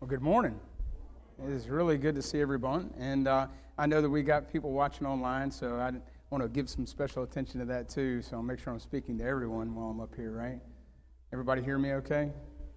Well, good morning. It is really good to see everyone, and I know that we got people watching online, so I want to give some special attention to that too, so I'll make sure I'm speaking to everyone while I'm up here, right? Everybody hear me okay?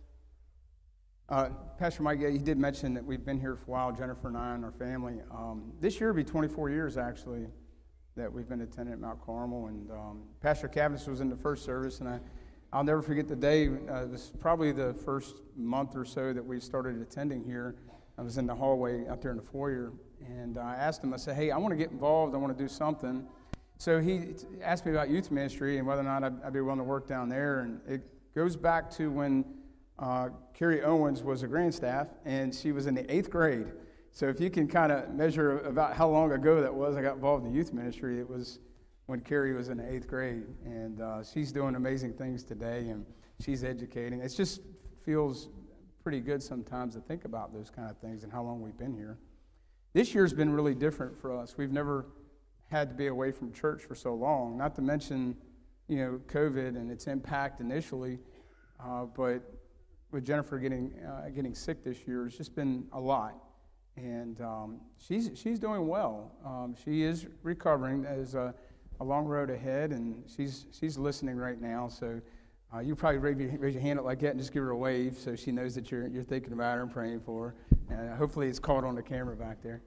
Pastor Mike, yeah, he did mention that we've been here for a while, Jennifer and I and our family. This year will be 24 years, actually, that we've been attending at Mount Carmel, and Pastor Cavendish was in the first service, and I'll never forget the day. It was probably the first month or so that we started attending here. I was in the hallway out there in the foyer, and I asked him, I said, hey, I want to get involved. I want to do something. So he asked me about youth ministry and whether or not I'd be willing to work down there. And it goes back to when Carrie Owens was a grand staff, and she was in the 8th grade. So if you can kind of measure about how long ago that was, I got involved in youth ministry, it was when Carrie was in the 8th grade, and she's doing amazing things today, and she's educating. It just feels pretty good sometimes to think about those kind of things and how long we've been here. This year's been really different for us. We've never had to be away from church for so long, not to mention, COVID and its impact initially, but with Jennifer getting sick this year, it's just been a lot. And she's doing well. She is recovering. There's a long road ahead, and she's listening right now. So you probably raise your hand up like that and just give her a wave so she knows that you're thinking about her and praying for her. And hopefully it's caught on the camera back there.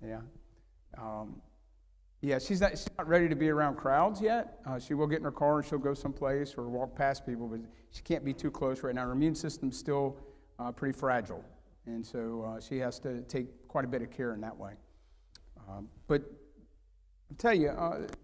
Yeah. She's not ready to be around crowds yet. She will get in her car and she'll go someplace or walk past people, but she can't be too close right now. Her immune system's still pretty fragile, and so she has to take quite a bit of care in that way. But I'll tell you,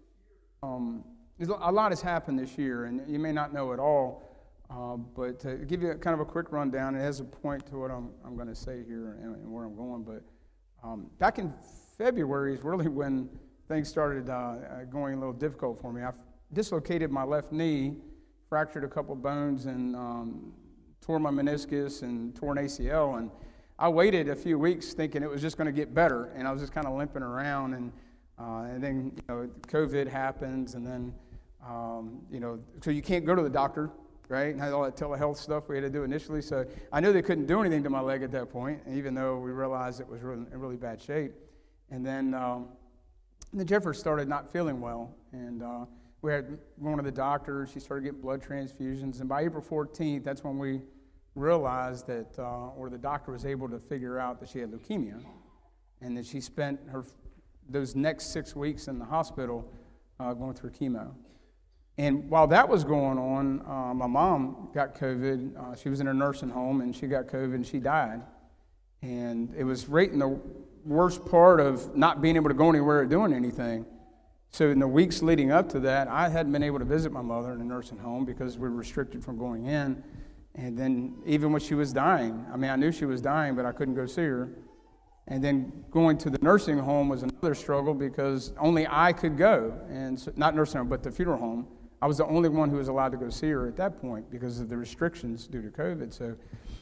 a lot has happened this year, and you may not know it all, but to give you kind of a quick rundown, it has a point to what I'm going to say here and where I'm going. But back in February is really when things started going a little difficult for me. I dislocated my left knee, fractured a couple bones, and tore my meniscus and tore an ACL. And I waited a few weeks thinking it was just going to get better, and I was just kind of limping around. And then COVID happens, and then so you can't go to the doctor, right? And had all that telehealth stuff we had to do initially. So I knew they couldn't do anything to my leg at that point, even though we realized it was in really bad shape. And then Jennifer started not feeling well, and we had one of the doctors. She started getting blood transfusions, and by April 14th, that's when we realized that, or the doctor was able to figure out that she had leukemia, and that she spent those next 6 weeks in the hospital going through chemo. And while that was going on, my mom got COVID. She was in a nursing home, and she got COVID, and she died. And it was right in the worst part of not being able to go anywhere or doing anything. So in the weeks leading up to that, I hadn't been able to visit my mother in a nursing home because we were restricted from going in. And then even when she was dying, I knew she was dying, but I couldn't go see her. And then going to the nursing home was another struggle because only I could go. And so, not nursing home, but the funeral home. I was the only one who was allowed to go see her at that point because of the restrictions due to COVID. So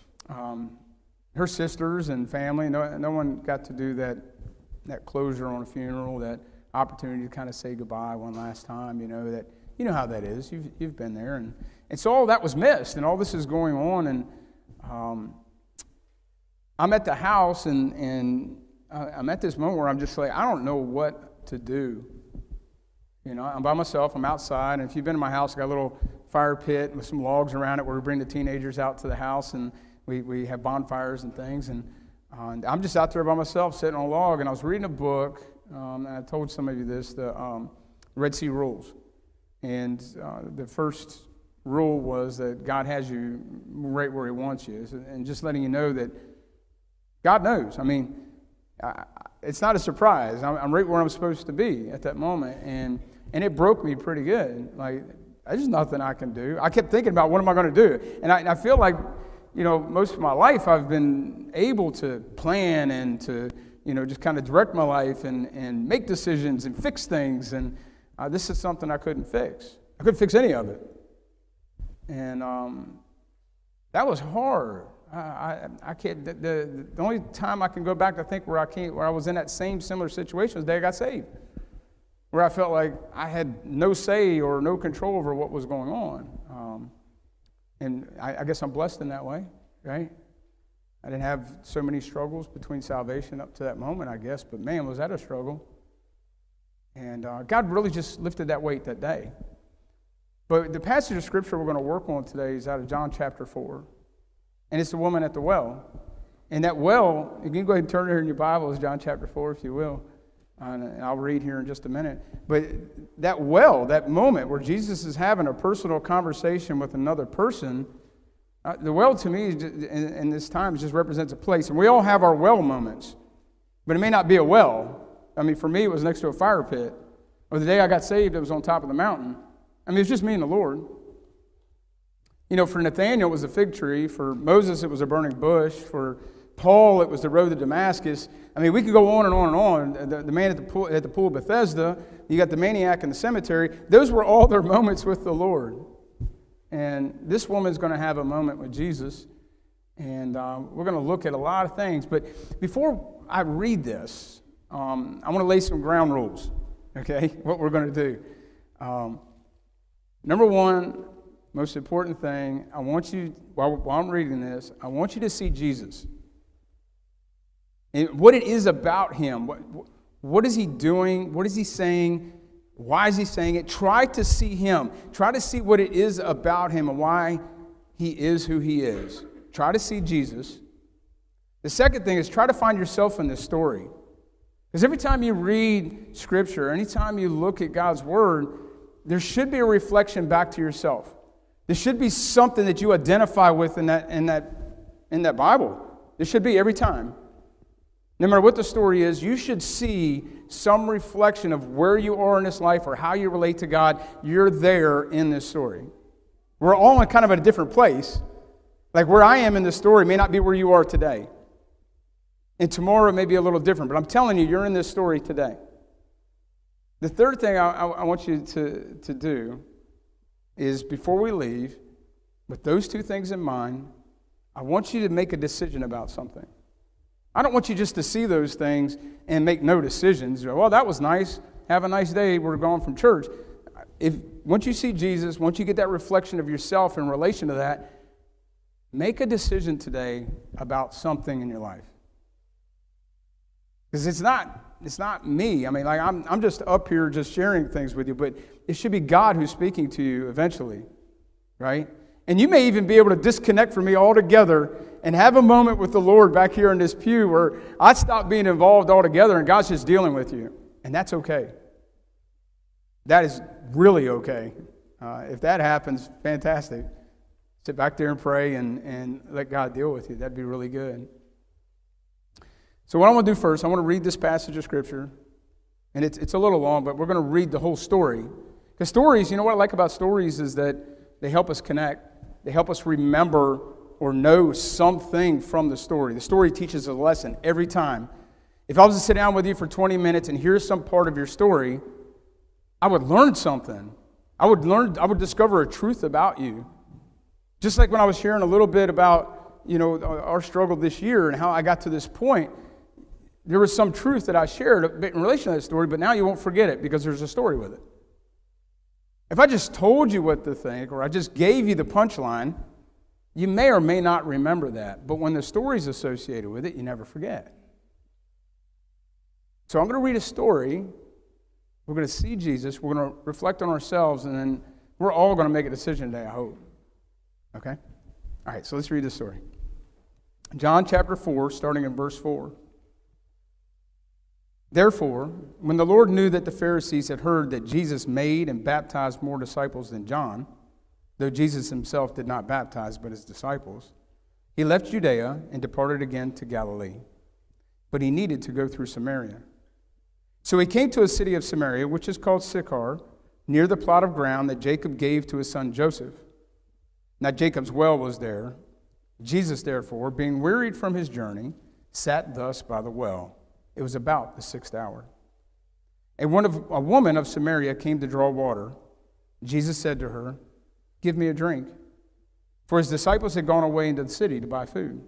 her sisters and family, no one got to do that closure on a funeral, that opportunity to kind of say goodbye one last time. That you know how that is. You've been there, and so all that was missed, and all this is going on, and I'm at the house, and I'm at this moment where I'm just like, I don't know what to do. I'm by myself. I'm outside, and if you've been in my house, I got a little fire pit with some logs around it where we bring the teenagers out to the house, and we have bonfires and things, and I'm just out there by myself sitting on a log, and I was reading a book, and I told some of you this, the Red Sea Rules, and the first rule was that God has you right where He wants you, and just letting you know that God knows. It's not a surprise. I'm right where I'm supposed to be at that moment, and it broke me pretty good. Like, there's nothing I can do. I kept thinking about what am I going to do, and I feel like, most of my life I've been able to plan and to, just kind of direct my life and make decisions and fix things, and this is something I couldn't fix. I couldn't fix any of it, and that was hard. I can't. The only time I can go back to think where I was in that same similar situation was the day I got saved, where I felt like I had no say or no control over what was going on. And I guess I'm blessed in that way, right? I didn't have so many struggles between salvation up to that moment, I guess, but man, was that a struggle. And God really just lifted that weight that day. But the passage of Scripture we're going to work on today is out of John chapter 4. And it's the woman at the well. And that well, you can go ahead and turn it in your Bibles, John chapter 4, if you will. And I'll read here in just a minute. But that well, that moment where Jesus is having a personal conversation with another person, the well to me in this time just represents a place. And we all have our well moments. But it may not be a well. I mean, for me, it was next to a fire pit. Or the day I got saved, it was on top of the mountain. I mean, it's just me and the Lord. You know, for Nathaniel, it was a fig tree. For Moses, it was a burning bush. For Paul, it was the road to Damascus. I mean, we could go on and on and on. The man at the pool of Bethesda, you got the maniac in the cemetery. Those were all their moments with the Lord. And this woman's going to have a moment with Jesus. And we're going to look at a lot of things. But before I read this, I want to lay some ground rules, okay, what we're going to do. Number one, most important thing, I want you, while I'm reading this, I want you to see Jesus. And what it is about him. What is he doing? What is he saying? Why is he saying it? Try to see him. Try to see what it is about him and why he is who he is. Try to see Jesus. The second thing is try to find yourself in this story. Because every time you read Scripture, anytime you look at God's Word, there should be a reflection back to yourself. There should be something that you identify with in that Bible. There should be every time. No matter what the story is, you should see some reflection of where you are in this life or how you relate to God. You're there in this story. We're all in kind of a different place. Like where I am in this story may not be where you are today. And tomorrow it may be a little different, but I'm telling you, you're in this story today. The third thing I want you to do is before we leave, with those two things in mind, I want you to make a decision about something. I don't want you just to see those things and make no decisions. Well, that was nice. Have a nice day. We're going from church. Once you see Jesus, once you get that reflection of yourself in relation to that, make a decision today about something in your life. Because it's not me. I mean, like I'm just up here just sharing things with you, but it should be God who's speaking to you eventually, right? And you may even be able to disconnect from me altogether and have a moment with the Lord back here in this pew where I stop being involved altogether and God's just dealing with you. And that's okay. That is really okay. If that happens, fantastic. Sit back there and pray and let God deal with you. That'd be really good. So what I want to do first, I want to read this passage of Scripture. And it's a little long, but we're going to read the whole story. Because stories, you know what I like about stories is that they help us connect. They help us remember or know something from the story. The story teaches a lesson every time. If I was to sit down with you for 20 minutes and hear some part of your story, I would learn something. I would discover a truth about you. Just like when I was sharing a little bit about, our struggle this year and how I got to this point, there was some truth that I shared in relation to that story, but now you won't forget it because there's a story with it. If I just told you what to think, or I just gave you the punchline, you may or may not remember that. But when the story's associated with it, you never forget. So I'm going to read a story. We're going to see Jesus. We're going to reflect on ourselves, and then we're all going to make a decision today, I hope. Okay? All right, so let's read this story. John chapter 4, starting in verse 4. Therefore, when the Lord knew that the Pharisees had heard that Jesus made and baptized more disciples than John, though Jesus himself did not baptize but his disciples, he left Judea and departed again to Galilee. But he needed to go through Samaria. So he came to a city of Samaria, which is called Sychar, near the plot of ground that Jacob gave to his son Joseph. Now Jacob's well was there. Jesus, therefore, being wearied from his journey, sat thus by the well. It was about the 6th hour. And a woman of Samaria came to draw water. Jesus said to her, "Give me a drink." For his disciples had gone away into the city to buy food.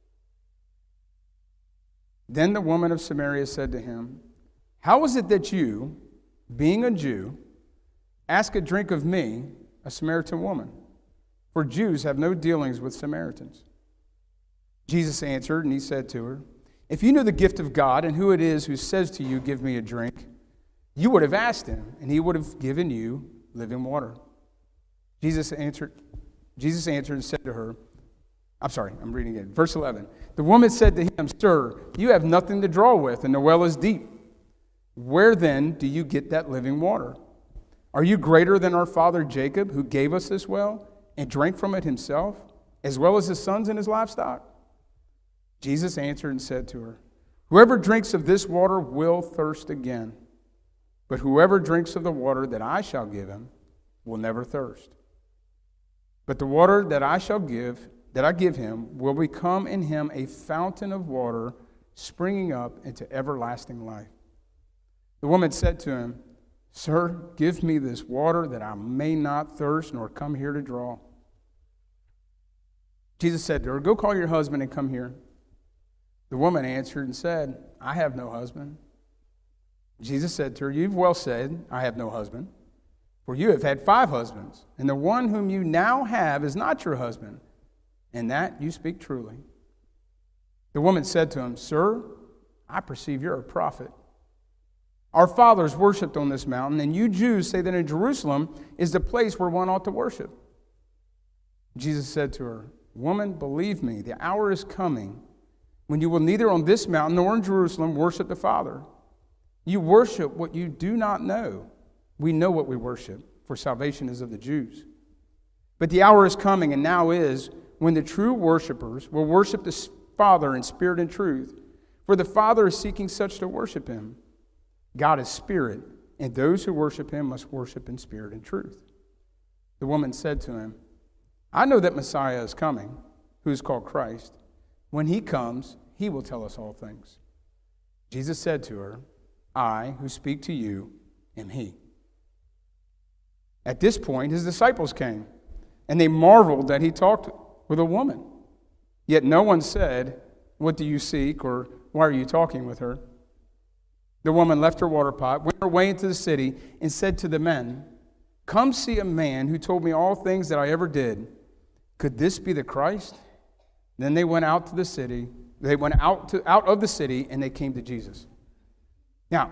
Then the woman of Samaria said to him, "How is it that you, being a Jew, ask a drink of me, a Samaritan woman? For Jews have no dealings with Samaritans." Jesus answered, and he said to her, "If you knew the gift of God and who it is who says to you, 'Give me a drink,' you would have asked him, and he would have given you living water." Jesus answered and said to her, I'm reading it. Verse 11. The woman said to him, "Sir, you have nothing to draw with, and the well is deep. Where then do you get that living water? Are you greater than our father Jacob, who gave us this well and drank from it himself, as well as his sons and his livestock?" Jesus answered and said to her, "Whoever drinks of this water will thirst again. But whoever drinks of the water that I shall give him will never thirst. But the water that I give him will become in him a fountain of water springing up into everlasting life." The woman said to him, "Sir, give me this water that I may not thirst nor come here to draw." Jesus said to her, "Go call your husband and come here." The woman answered and said, "I have no husband." Jesus said to her, "You've well said, 'I have no husband,' for you have had 5 husbands, and the one whom you now have is not your husband, and that you speak truly." The woman said to him, "Sir, I perceive you're a prophet. Our fathers worshipped on this mountain, and you Jews say that in Jerusalem is the place where one ought to worship." Jesus said to her, "Woman, believe me, the hour is coming when you will neither on this mountain nor in Jerusalem worship the Father. You worship what you do not know. We know what we worship, for salvation is of the Jews. But the hour is coming, and now is, when the true worshipers will worship the Father in spirit and truth, for the Father is seeking such to worship him. God is spirit, and those who worship him must worship in spirit and truth." The woman said to him, "I know that Messiah is coming, who is called Christ. When he comes, he will tell us all things." Jesus said to her, "I who speak to you am he." At this point, his disciples came, and they marveled that he talked with a woman. Yet no one said, "What do you seek?" or "Why are you talking with her?" The woman left her water pot, went her way into the city, and said to the men, "Come see a man who told me all things that I ever did. Could this be the Christ?" Then they went out to the city. They went out of the city, and they came to Jesus. Now,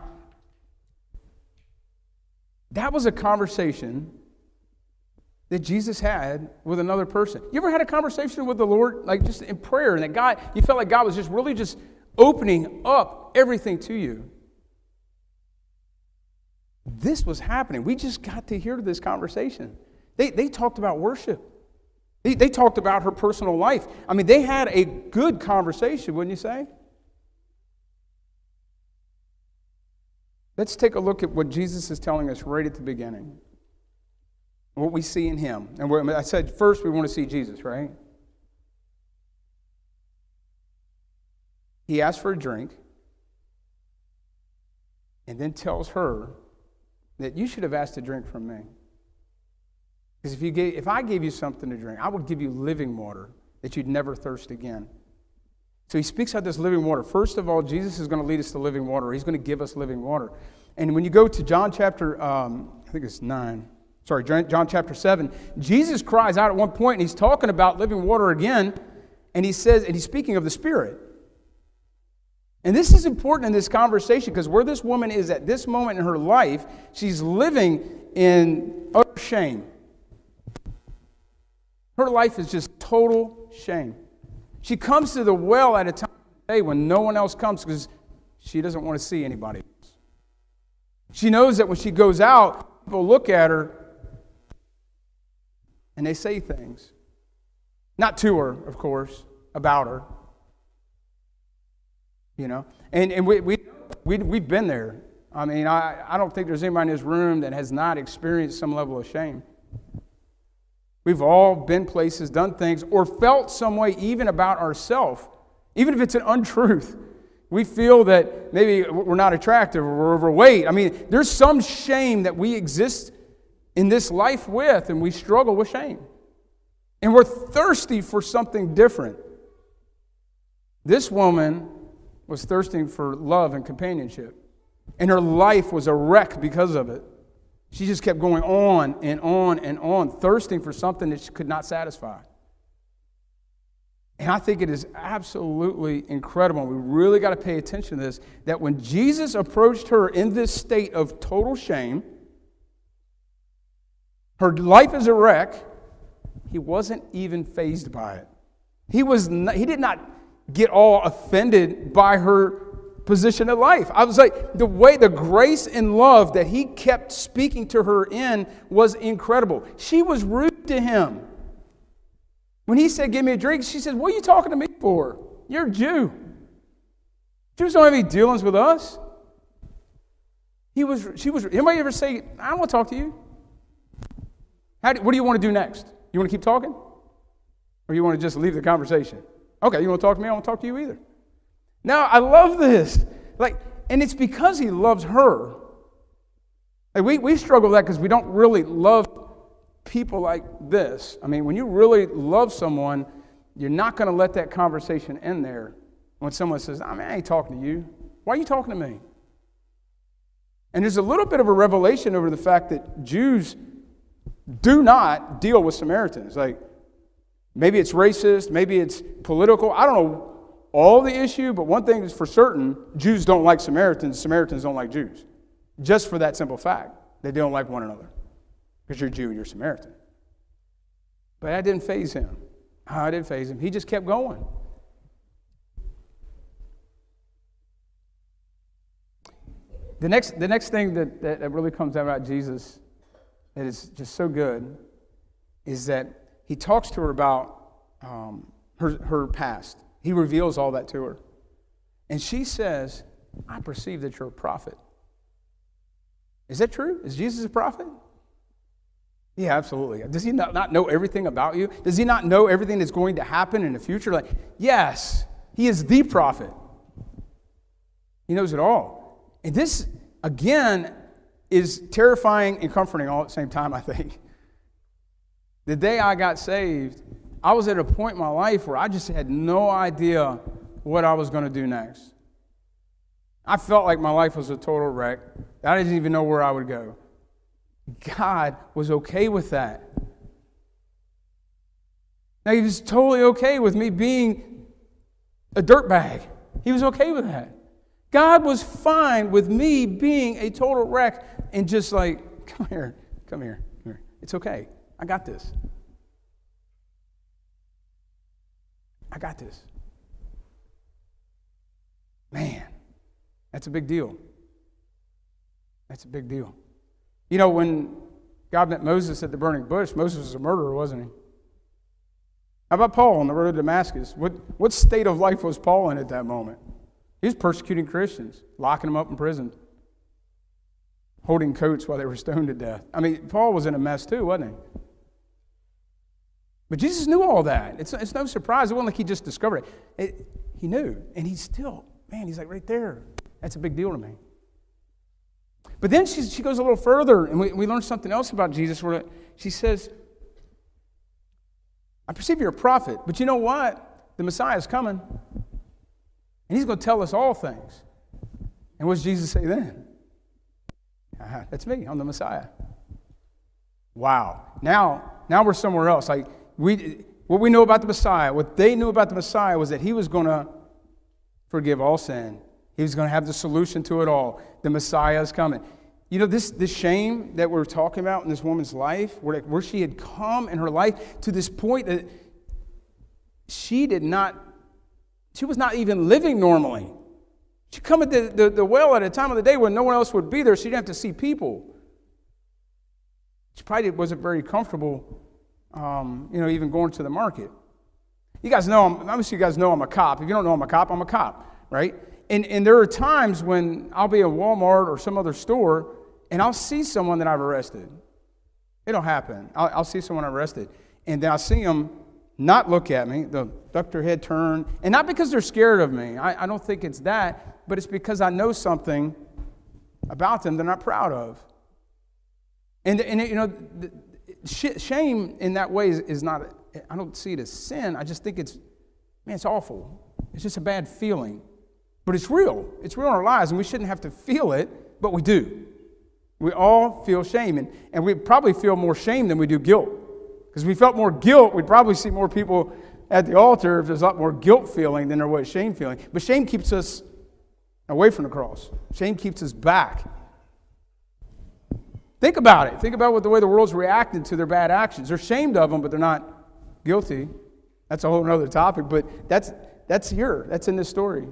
that was a conversation that Jesus had with another person. You ever had a conversation with the Lord, like just in prayer, and that God, you felt like God was just really just opening up everything to you? This was happening. We just got to hear this conversation. They talked about worship. They talked about her personal life. I mean, they had a good conversation, wouldn't you say? Let's take a look at what Jesus is telling us right at the beginning. What we see in him. And I said first we want to see Jesus, right? He asks for a drink and then tells her that you should have asked a drink from me. Because if I gave you something to drink, I would give you living water that you'd never thirst again. So he speaks out this living water. First of all, Jesus is going to lead us to living water. He's going to give us living water. And when you go to John chapter, John chapter 7, Jesus cries out at one point, and he's talking about living water again, and he says, and he's speaking of the Spirit. And this is important in this conversation because where this woman is at this moment in her life, she's living in utter shame. Her life is just total shame. She comes to the well at a time of day when no one else comes because she doesn't want to see anybody else. She knows that when she goes out, people look at her and they say things. Not to her, of course, about her. You know, and we've been there. I mean, I don't think there's anybody in this room that has not experienced some level of shame. We've all been places, done things, or felt some way even about ourselves, even if it's an untruth. We feel that maybe we're not attractive or we're overweight. I mean, there's some shame that we exist in this life with, and we struggle with shame. And we're thirsty for something different. This woman was thirsting for love and companionship. And her life was a wreck because of it. She just kept going on and on and on, thirsting for something that she could not satisfy. And I think it is absolutely incredible. We really got to pay attention to this, that when Jesus approached her in this state of total shame, her life is a wreck, he wasn't even fazed by it. He did not get all offended by her position in life. I was like, the grace and love that he kept speaking to her in was incredible. She was rude to him. When he said, give me a drink, she said, what are you talking to me for? You're a Jew. Jews don't have any dealings with us. Anybody ever say, I don't want to talk to you? What do you want to do next? You want to keep talking? Or you want to just leave the conversation? Okay, you want to talk to me? I don't want to talk to you either. Now, I love this. And it's because he loves her. We struggle with that because we don't really love people like this. I mean, when you really love someone, you're not going to let that conversation end there. When someone says, I ain't talking to you. Why are you talking to me? And there's a little bit of a revelation over the fact that Jews do not deal with Samaritans. Maybe it's racist, maybe it's political. I don't know all the issue, but one thing is for certain, Jews don't like Samaritans. Samaritans don't like Jews. Just for that simple fact. They don't like one another. Because you're Jew, you're Samaritan. But that didn't faze him. I didn't faze him. He just kept going. The next thing that really comes out about Jesus that is just so good is that he talks to her about her past. He reveals all that to her. And she says, I perceive that you're a prophet. Is that true? Is Jesus a prophet? Yeah, absolutely. Does he not know everything about you? Does he not know everything that's going to happen in the future? Yes, he is the prophet. He knows it all. And this, again, is terrifying and comforting all at the same time, I think. The day I got saved, I was at a point in my life where I just had no idea what I was going to do next. I felt like my life was a total wreck. I didn't even know where I would go. God was okay with that. Now, he was totally okay with me being a dirtbag. He was okay with that. God was fine with me being a total wreck and just come here. It's okay. I got this. I got this. Man, that's a big deal. That's a big deal. You know, when God met Moses at the burning bush, Moses was a murderer, wasn't he? How about Paul on the road to Damascus? What state of life was Paul in at that moment? He was persecuting Christians, locking them up in prison, holding coats while they were stoned to death. I mean, Paul was in a mess too, wasn't he? But Jesus knew all that. It's no surprise. It wasn't like he just discovered it. He knew. And he's still, he's right there. That's a big deal to me. But then she goes a little further, and we learn something else about Jesus where she says, I perceive you're a prophet, but you know what? The Messiah is coming, and he's going to tell us all things. And what does Jesus say then? That's me. I'm the Messiah. Wow. Now we're somewhere else. What we know about the Messiah, what they knew about the Messiah was that he was going to forgive all sin. He was going to have the solution to it all. The Messiah is coming. You know, this shame that we're talking about in this woman's life, where she had come in her life to this point that she was not even living normally. She'd come at the well at a time of the day when no one else would be there, so she didn't have to see people. She probably wasn't very comfortable, even going to the market. You guys know, obviously you guys know I'm a cop. If you don't know I'm a cop, right? And there are times when I'll be at Walmart or some other store, and I'll see someone that I've arrested. It'll happen. I'll see someone arrested, and then I'll see them not look at me, they'll duck their head, turn, and not because they're scared of me. I don't think it's that, but it's because I know something about them they're not proud of. And shame in that way is not, I don't see it as sin. I just think it's awful. It's just a bad feeling. But it's real. It's real in our lives, and we shouldn't have to feel it, but we do. We all feel shame, and we probably feel more shame than we do guilt. Because if we felt more guilt, we'd probably see more people, at the altar, there's a lot more guilt feeling than there was shame feeling. But shame keeps us away from the cross. Shame keeps us back. Think about it. Think about the way the world's reacted to their bad actions. They're ashamed of them, but they're not guilty. That's a whole other topic, but that's here. That's in this story.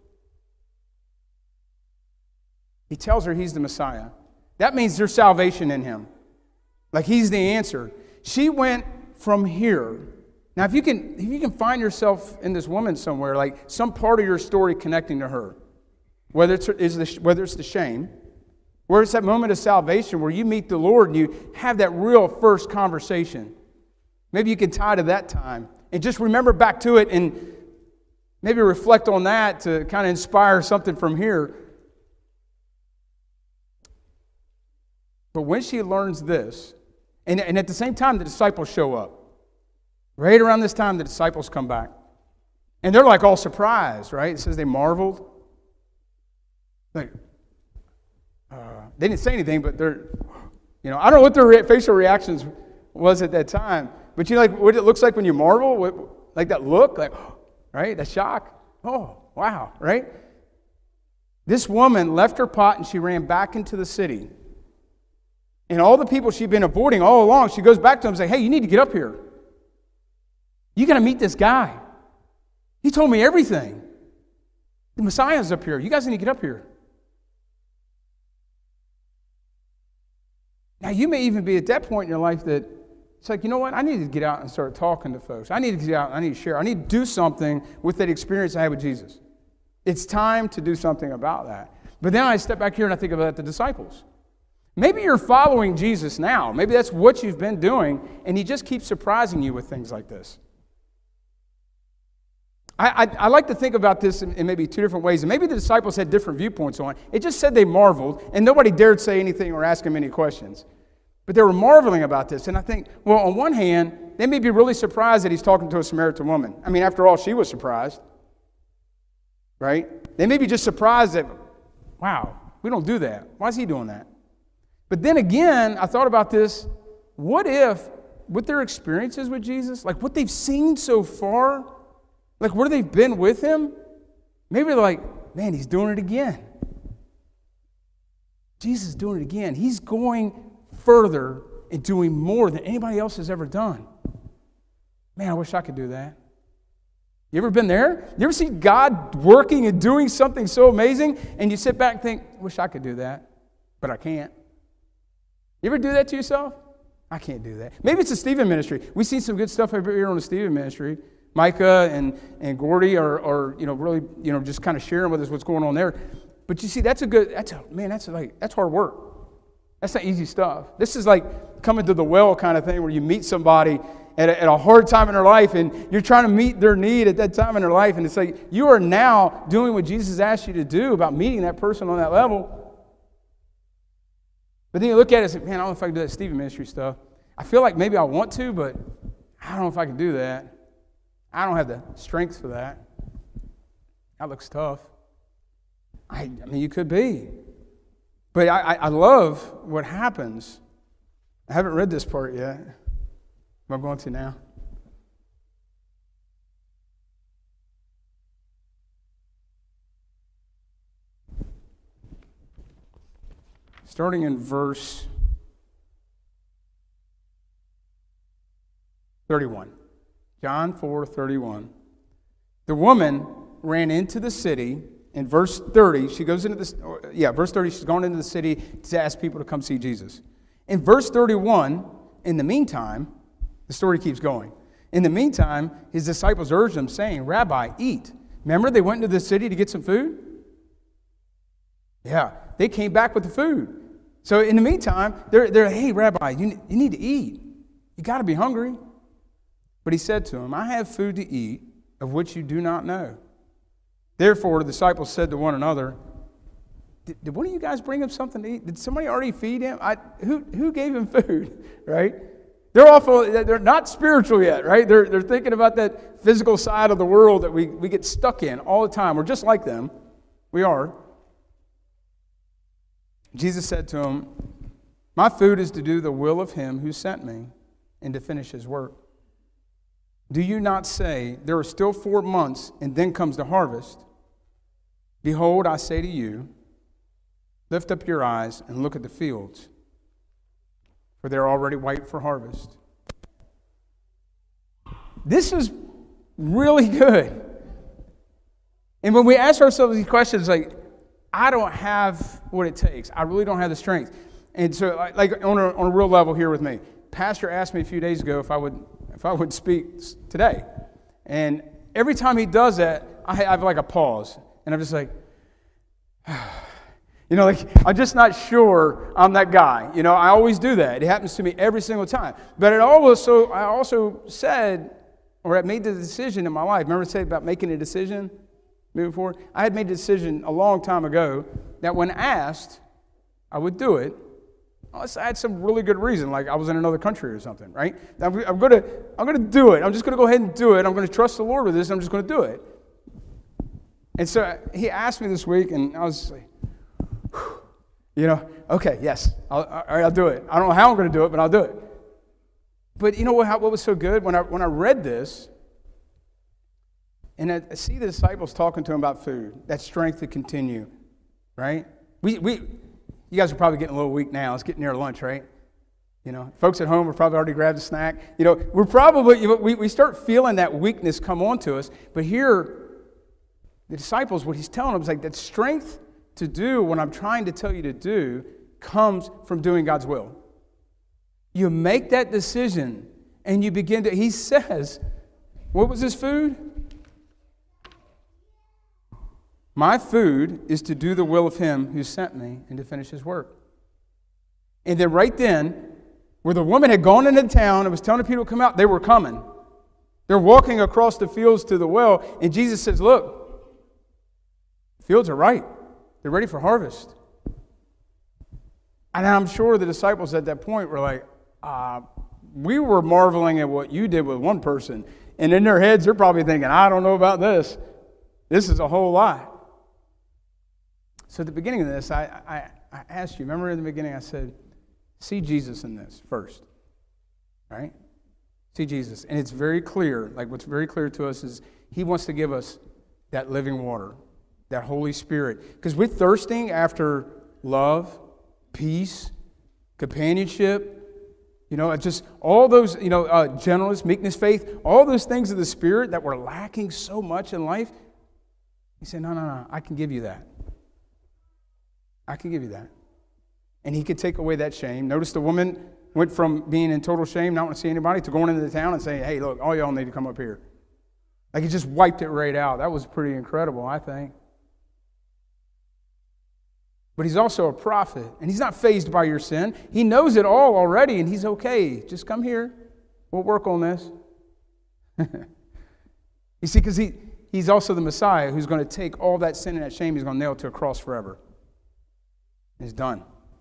He tells her he's the Messiah. That means there's salvation in him. Like he's the answer. She went from here. Now, if you can find yourself in this woman somewhere, like some part of your story connecting to her, whether it's the shame, where it's that moment of salvation where you meet the Lord and you have that real first conversation. Maybe you can tie to that time and just remember back to it and maybe reflect on that to kind of inspire something from here. But when she learns this, and at the same time the disciples show up. Right around this time the disciples come back. And they're like all surprised, right? It says they marveled. Like, they didn't say anything, but they're, I don't know what their facial reactions was at that time. But like what it looks like when you marvel, like that look, like, right? That shock. Oh, wow, right? This woman left her pot and she ran back into the city. And all the people she'd been avoiding all along, she goes back to them and says, hey, you need to get up here. You got to meet this guy. He told me everything. The Messiah's up here. You guys need to get up here. Now, you may even be at that point in your life that it's like, you know what? I need to get out and start talking to folks. I need to get out and I need to share. I need to do something with that experience I had with Jesus. It's time to do something about that. But then I step back here and I think about the disciples. Maybe you're following Jesus now. Maybe that's what you've been doing, and he just keeps surprising you with things like this. I like to think about this in maybe two different ways, and maybe the disciples had different viewpoints on it. It just said they marveled, and nobody dared say anything or ask him any questions. But they were marveling about this, and I think, well, on one hand, they may be really surprised that he's talking to a Samaritan woman. I mean, after all, she was surprised, right? They may be just surprised that, wow, we don't do that. Why is he doing that? But then again, I thought about this. What if, with their experiences with Jesus, like what they've seen so far, like where they've been with him, maybe they're like, man, he's doing it again. Jesus is doing it again. He's going further and doing more than anybody else has ever done. Man, I wish I could do that. You ever been there? You ever see God working and doing something so amazing, and you sit back and think, wish I could do that, but I can't. You ever do that to yourself? I can't do that. Maybe it's the Stephen ministry. We've seen some good stuff over here on the Stephen ministry. Micah and Gordy are really just kind of sharing with us what's going on there. But you see, that's hard work. That's not easy stuff. This is like coming to the well kind of thing where you meet somebody at a hard time in their life and you're trying to meet their need at that time in their life. And it's like you are now doing what Jesus asked you to do about meeting that person on that level. But then you look at it and say, man, I don't know if I can do that Stephen ministry stuff. I feel like maybe I want to, but I don't know if I can do that. I don't have the strength for that. That looks tough. I mean, you could be. But I love what happens. I haven't read this part yet. I'm going to now. Starting in verse 31. John 4:31. The woman ran into the city. In verse 30, she goes into this. Verse 30, she's gone into the city to ask people to come see Jesus. In verse 31, in the meantime, the story keeps going. In the meantime, his disciples urged him, saying, Rabbi, eat. Remember they went into the city to get some food? Yeah, they came back with the food. So in the meantime, they're hey, Rabbi, you need to eat. You got to be hungry. But he said to them, I have food to eat of which you do not know. Therefore, the disciples said to one another, did one of you guys bring him something to eat? Did somebody already feed him? Who gave him food, right? They're not spiritual yet, right? They're thinking about that physical side of the world that we get stuck in all the time. We're just like them. We are. Jesus said to him, my food is to do the will of him who sent me and to finish his work. Do you not say, there are still 4 months, and then comes the harvest? Behold, I say to you, lift up your eyes and look at the fields, for they're already white for harvest. This is really good. And when we ask ourselves these questions, like, I don't have what it takes. I really don't have the strength. And so, like on a real level here with me, Pastor asked me a few days ago if I would speak today. And every time he does that, I have like a pause. And I'm just like, like I'm just not sure I'm that guy. I always do that. It happens to me every single time. But I also said, or I made the decision in my life. Remember I said about making a decision moving forward? I had made a decision a long time ago that when asked, I would do it. Unless I had some really good reason, like I was in another country or something, right? I'm gonna do it. I'm just gonna go ahead and do it. I'm gonna trust the Lord with this. I'm just gonna do it. And so he asked me this week, and I was like, okay, yes, I'll do it. I don't know how I'm gonna do it, but I'll do it. But you know what was so good when I read this, and I see the disciples talking to him about food, that strength to continue, right? You guys are probably getting a little weak now. It's getting near lunch, right? Folks at home have probably already grabbed a snack. We're probably, we start feeling that weakness come on to us. But here, the disciples, what he's telling them is like that strength to do what I'm trying to tell you to do comes from doing God's will. You make that decision and you begin to, he says, what was his food? My food is to do the will of him who sent me and to finish his work. And then right then, where the woman had gone into town and was telling the people to come out, they were coming. They're walking across the fields to the well, and Jesus says, look, the fields are ripe. They're ready for harvest. And I'm sure the disciples at that point were like, we were marveling at what you did with one person. And in their heads, they're probably thinking, I don't know about this. This is a whole lot. So at the beginning of this, I asked you, remember in the beginning I said, see Jesus in this first, right? See Jesus. And it's very clear, like what's very clear to us is he wants to give us that living water, that Holy Spirit. Because we're thirsting after love, peace, companionship, just all those, gentleness, meekness, faith, all those things of the Spirit that we're lacking so much in life. He said, no, I can give you that. I can give you that. And he could take away that shame. Notice the woman went from being in total shame, not want to see anybody, to going into the town and saying, hey, look, all y'all need to come up here. Like he just wiped it right out. That was pretty incredible, I think. But he's also a prophet, and he's not fazed by your sin. He knows it all already, and he's okay. Just come here. We'll work on this. You see, because he's also the Messiah who's going to take all that sin and that shame, he's going to nail it to a cross forever. It's done.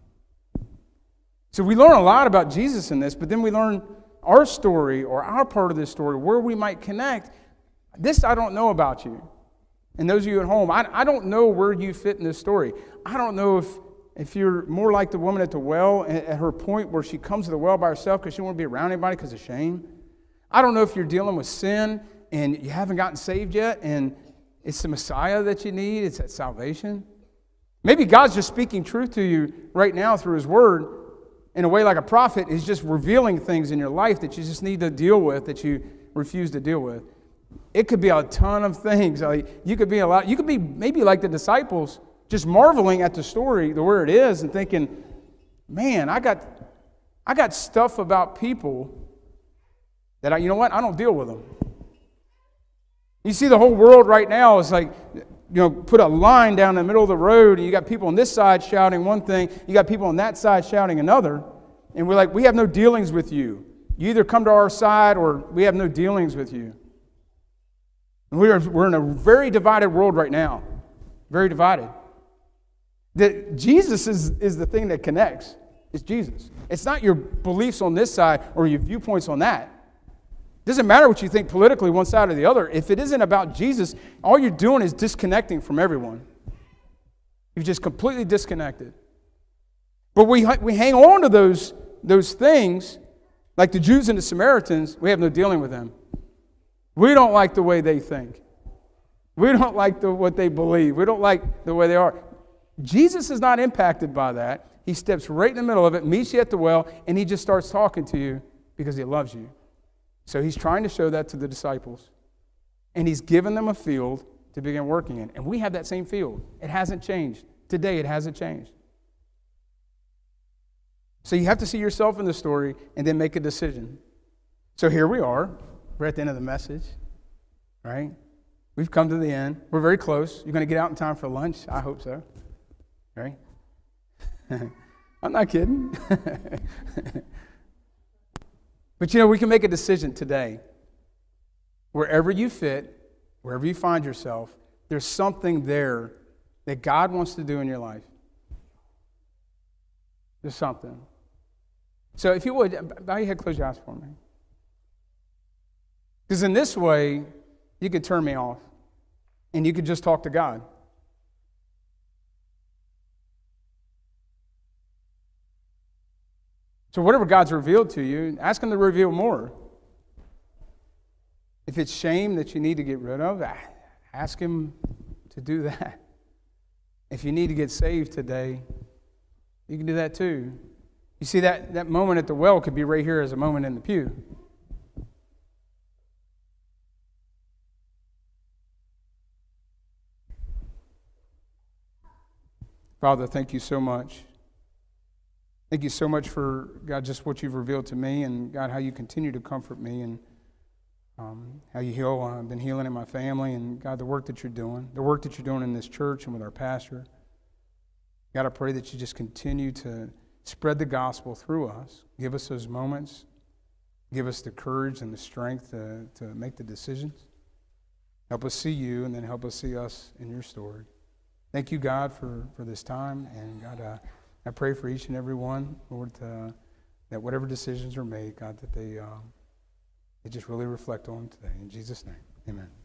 So we learn a lot about Jesus in this, but then we learn our story or our part of this story, where we might connect. This I don't know about you. And those of you at home, I don't know where you fit in this story. I don't know if you're more like the woman at the well, at her point where she comes to the well by herself because she doesn't want to be around anybody because of shame. I don't know if you're dealing with sin and you haven't gotten saved yet, and it's the Messiah that you need. It's that salvation. Maybe God's just speaking truth to you right now through His Word in a way like a prophet. He's just revealing things in your life that you just need to deal with, that you refuse to deal with. It could be a ton of things. You could be maybe like the disciples, just marveling at the story, the where it is, and thinking, man, I got stuff about people that I don't deal with them. You see the whole world right now is like, put a line down the middle of the road, and you got people on this side shouting one thing, you got people on that side shouting another, and we're like, we have no dealings with you. You either come to our side or we have no dealings with you. And we're in a very divided world right now. Very divided. Jesus is the thing that connects. It's Jesus. It's not your beliefs on this side or your viewpoints on that. It doesn't matter what you think politically, one side or the other. If it isn't about Jesus, all you're doing is disconnecting from everyone. You've just completely disconnected. But we hang on to those things, like the Jews and the Samaritans. We have no dealing with them. We don't like the way they think. We don't like what they believe. We don't like the way they are. Jesus is not impacted by that. He steps right in the middle of it, meets you at the well, and he just starts talking to you because he loves you. So he's trying to show that to the disciples. And he's given them a field to begin working in. And we have that same field. It hasn't changed. Today, it hasn't changed. So you have to see yourself in the story and then make a decision. So here we are. We're at the end of the message, right? We've come to the end. We're very close. You're going to get out in time for lunch? I hope so, right? I'm not kidding. But we can make a decision today. Wherever you fit, wherever you find yourself, there's something there that God wants to do in your life. There's something. So if you would, bow your head, close your eyes for me. Because in this way, you could turn me off and you could just talk to God. So whatever God's revealed to you, ask Him to reveal more. If it's shame that you need to get rid of, ask Him to do that. If you need to get saved today, you can do that too. You see, that moment at the well could be right here as a moment in the pew. Father, thank you so much. Thank you so much for, God, just what you've revealed to me, and, God, how you continue to comfort me, and how you heal. I've been healing in my family, and, God, the work that you're doing in this church and with our pastor. God, I pray that you just continue to spread the gospel through us. Give us those moments. Give us the courage and the strength to make the decisions. Help us see you, and then help us see us in your story. Thank you, God, for this time. And, God, I pray for each and every one, Lord, that whatever decisions are made, God, that they just really reflect on them today. In Jesus' name, amen.